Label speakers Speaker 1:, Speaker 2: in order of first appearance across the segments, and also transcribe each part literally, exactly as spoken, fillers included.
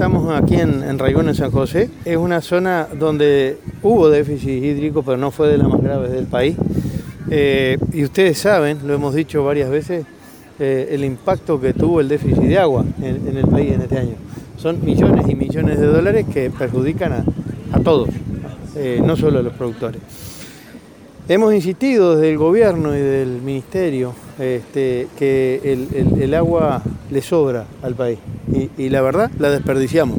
Speaker 1: estamos aquí en, en Raigón, en San José. Es una zona donde hubo déficit hídrico, pero no fue de las más graves del país. Eh, y ustedes saben, lo hemos dicho varias veces, eh, el impacto que tuvo el déficit de agua en, en el país en este año. Son millones y millones de dólares que perjudican a, a todos, eh, no solo a los productores. Hemos insistido desde el gobierno y del ministerio este, que el, el, el agua le sobra al país y, y la verdad la desperdiciamos.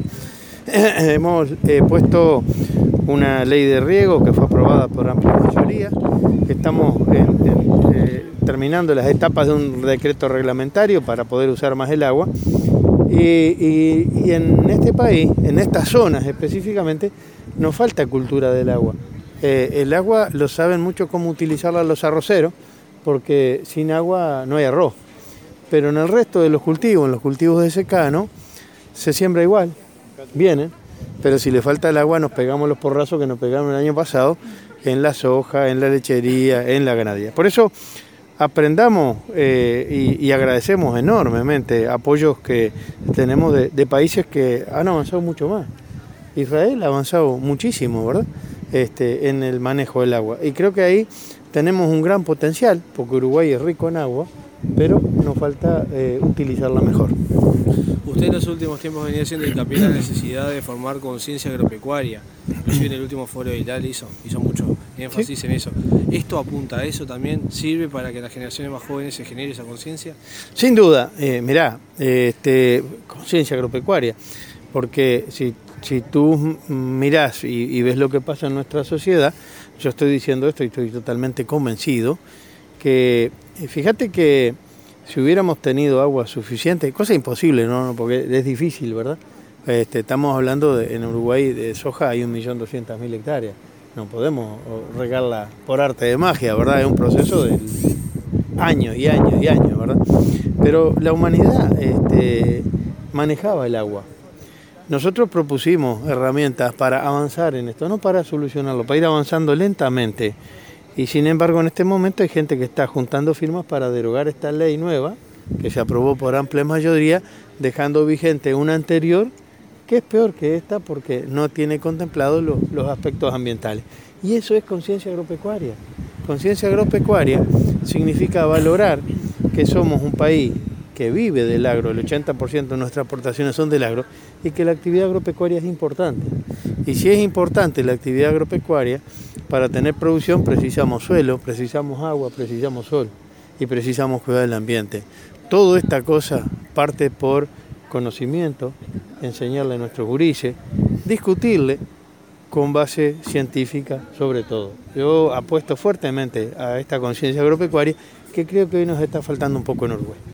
Speaker 1: Hemos eh, puesto una ley de riego que fue aprobada por amplia mayoría. Estamos en, en, eh, terminando las etapas de un decreto reglamentario para poder usar más el agua. Y, y, y en este país, en estas zonas específicamente, nos falta cultura del agua. Eh, el agua lo saben mucho cómo utilizarla los arroceros, porque sin agua no hay arroz. Pero en el resto de los cultivos, en los cultivos de secano, se siembra igual, vienen, pero si le falta el agua nos pegamos los porrazos que nos pegaron el año pasado en la soja, en la lechería, en la ganadería. Por eso aprendamos eh, y, y agradecemos enormemente apoyos que tenemos de, de países que han avanzado mucho más. Israel ha avanzado muchísimo, ¿verdad? Este, en el manejo del agua. Y creo que ahí tenemos un gran potencial, porque Uruguay es rico en agua, pero nos falta eh, utilizarla mejor.
Speaker 2: Usted en los últimos tiempos venía haciendo hincapié en la necesidad de formar conciencia agropecuaria. Inclusive en el último foro de Ilal hizo, hizo mucho énfasis ¿Sí? en eso. ¿Esto apunta a eso también? ¿Sirve para que las generaciones más jóvenes se genere esa conciencia?
Speaker 1: Sin duda, eh, mirá, eh, este, conciencia agropecuaria, porque si Si tú mirás y, y ves lo que pasa en nuestra sociedad, yo estoy diciendo esto y estoy totalmente convencido, que fíjate que si hubiéramos tenido agua suficiente, cosa imposible, ¿no? Porque es difícil, ¿verdad? Este, estamos hablando de, en Uruguay de soja hay un millón doscientas mil hectáreas, no podemos regarla por arte de magia, ¿verdad? Es un proceso de años y años y años, ¿verdad? Pero la humanidad este, manejaba el agua. Nosotros propusimos herramientas para avanzar en esto, no para solucionarlo, para ir avanzando lentamente. Y sin embargo, en este momento hay gente que está juntando firmas para derogar esta ley nueva, que se aprobó por amplia mayoría, dejando vigente una anterior, que es peor que esta porque no tiene contemplados los, los aspectos ambientales. Y eso es conciencia agropecuaria. Conciencia agropecuaria significa valorar que somos un país que vive del agro, el ochenta por ciento de nuestras aportaciones son del agro, y que la actividad agropecuaria es importante. Y si es importante la actividad agropecuaria, para tener producción precisamos suelo, precisamos agua, precisamos sol y precisamos cuidar del ambiente. Toda esta cosa parte por conocimiento, enseñarle a nuestros gurises, discutirle con base científica sobre todo. Yo apuesto fuertemente a esta conciencia agropecuaria que creo que hoy nos está faltando un poco en Uruguay.